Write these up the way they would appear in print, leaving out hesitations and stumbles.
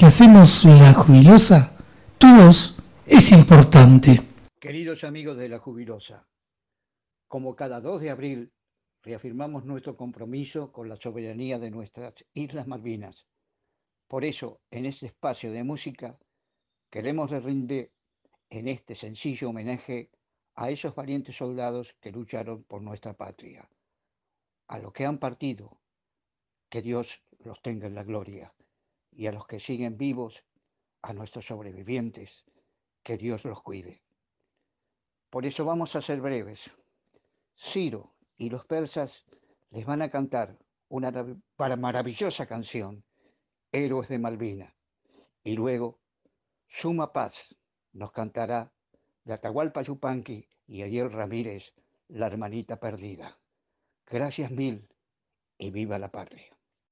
que hacemos La Jubilosa, tu voz es importante. Queridos amigos de La Jubilosa, como cada 2 de abril reafirmamos nuestro compromiso con la soberanía de nuestras Islas Malvinas. Por eso, en este espacio de música, queremos rendir en este sencillo homenaje a esos valientes soldados que lucharon por nuestra patria. A los que han partido, que Dios los tenga en la gloria, y a los que siguen vivos, a nuestros sobrevivientes, que Dios los cuide. Por eso vamos a ser breves. Ciro y los persas les van a cantar una maravillosa canción, Héroes de Malvina, y luego Suma Paz nos cantará de Atahualpa Yupanqui y Ariel Ramírez, La Hermanita Perdida. Gracias mil y viva la patria.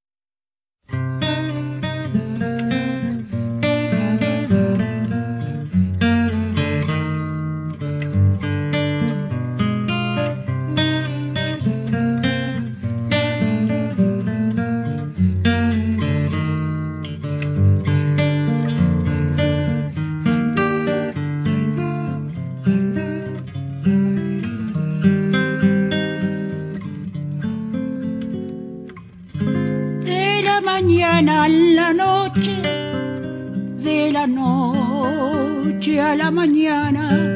A la noche, de la noche a la mañana,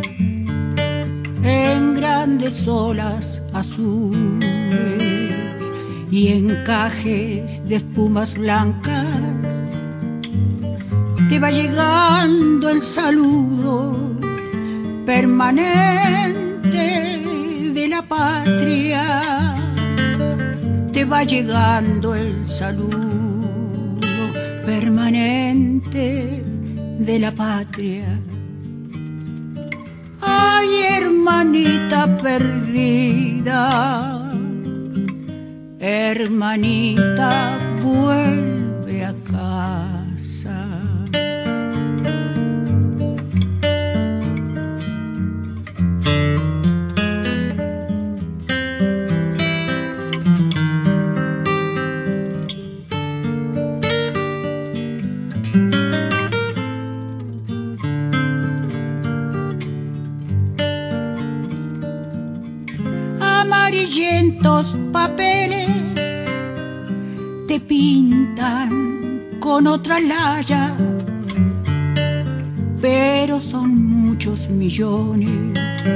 en grandes olas azules y encajes de espumas blancas, te va llegando el saludo permanente de la patria. Te va llegando el saludo permanente de la patria. Ay, hermanita perdida, hermanita, vuelve a casa. Amarillentos papeles te pintan con otra laya, pero son muchos millones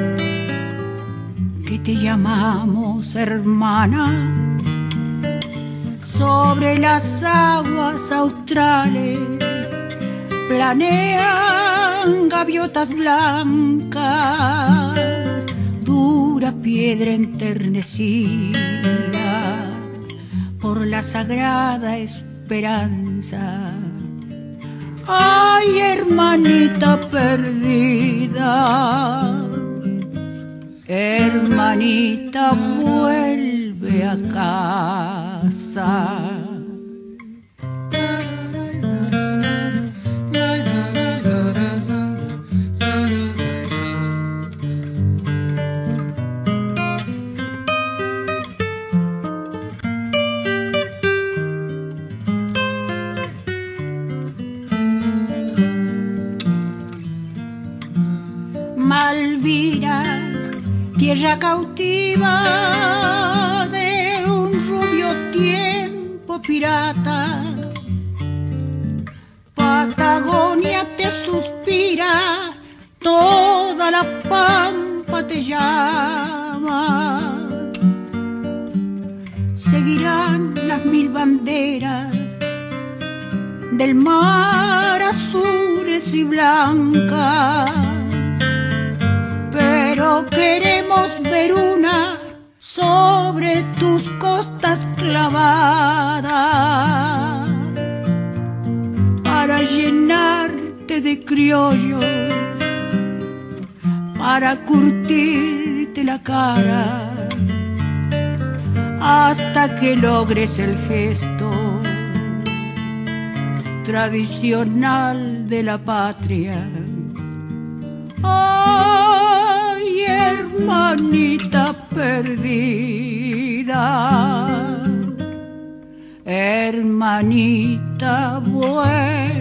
que te llamamos hermana. Sobre las aguas australes planean gaviotas blancas, dura piedra enternecida por la sagrada esperanza. Ay, hermanita perdida, hermanita, vuelve a casa. Malvinas, tierra cautiva de un rubio tiempo pirata. Patagonia te suspira, toda la pampa te llama. Seguirán las 1000 banderas del mar, azules y blancas, pero queremos ver una sobre tus costas clavada, para llenarte de criollos, para curtirte la cara, hasta que logres el gesto tradicional de la patria. Ay, hermanita perdida, hermanita, vuelve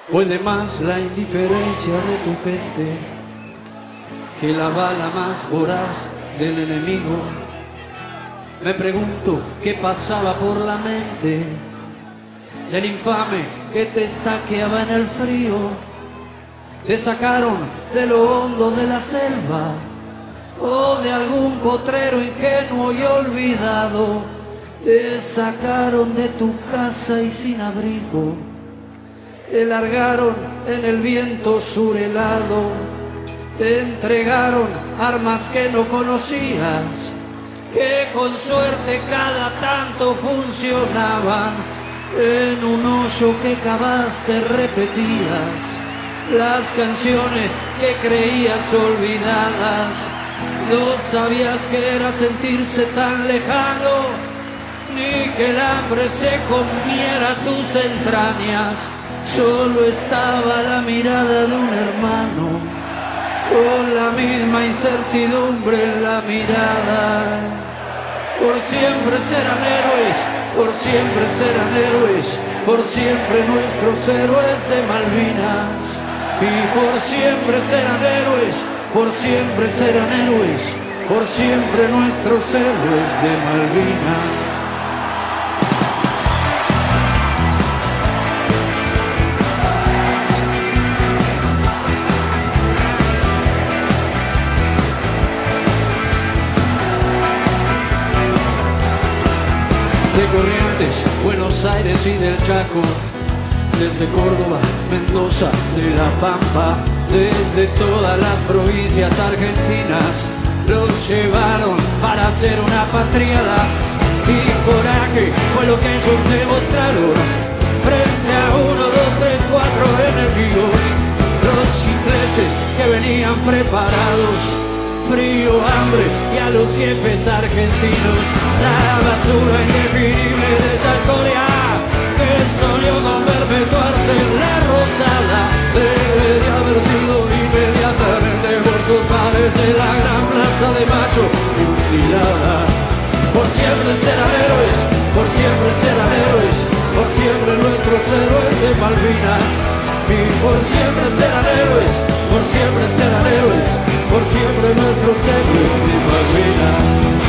Puede más la indiferencia de tu gente que la bala más voraz del enemigo. Me pregunto qué pasaba por la mente del infame que te estaqueaba en el frío. Te sacaron de lo hondo de la selva o de algún potrero ingenuo y olvidado. Te sacaron de tu casa y sin abrigo. Te largaron en el viento surhelado. Te entregaron armas que no conocías, que con suerte cada tanto funcionaban. En un hoyo que cavaste repetías las canciones que creías olvidadas. No sabías que era sentirse tan lejano, ni que el hambre se comiera tus entrañas. Solo estaba la mirada de un hermano, con la misma incertidumbre en la mirada. Por siempre serán héroes, por siempre serán héroes, por siempre nuestros héroes de Malvinas. Y por siempre serán héroes, por siempre serán héroes, por siempre nuestros héroes de Malvinas. De Corrientes, Buenos Aires y del Chaco, desde Córdoba, Mendoza, de La Pampa, desde todas las provincias argentinas, los llevaron para hacer una patriada. Y coraje fue lo que ellos demostraron frente a 1, 2, 3, 4 enemigos. Los ingleses que venían preparados, frío, hambre y a los jefes argentinos. La basura indefinible de esa historia que soñó con perpetuarse en la Rosada debería haber sido inmediatamente por sus pares en la gran plaza de Mayo fusilada. Por siempre serán héroes, por siempre serán héroes, por siempre nuestros héroes de Malvinas. Y por siempre serán héroes, por siempre serán héroes, por siempre nuestros héroes de Malvinas.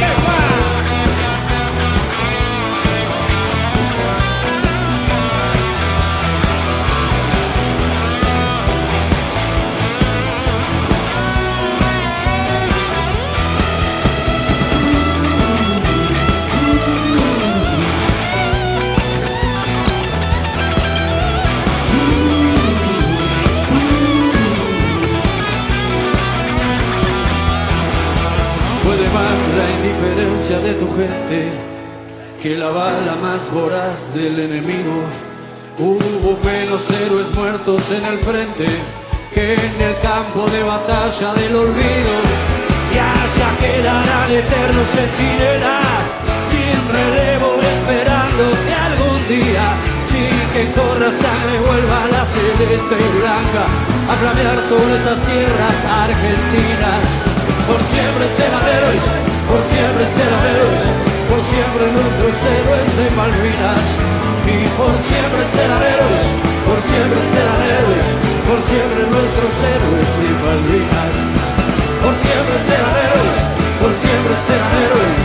Puede más la indiferencia de tu gente que la bala más voraz del enemigo. Hubo menos héroes muertos en el frente que en el campo de batalla del olvido. Y allá quedarán eternos centinelas sin relevo, esperando que algún día, sin que corra sangre, vuelva la celeste y blanca a flamear sobre esas tierras argentinas. Por siempre serán héroes, por siempre serán héroes, por siempre nuestros héroes de Malvinas. Y por siempre serán héroes, por siempre serán héroes, por siempre nuestros héroes de Malvinas. Por siempre serán héroes, por siempre serán héroes,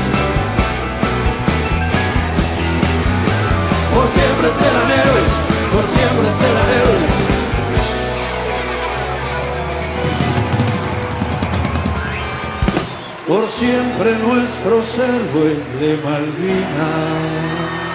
por siempre serán héroes, por siempre serán héroes. Por siempre nuestros héroes de Malvinas.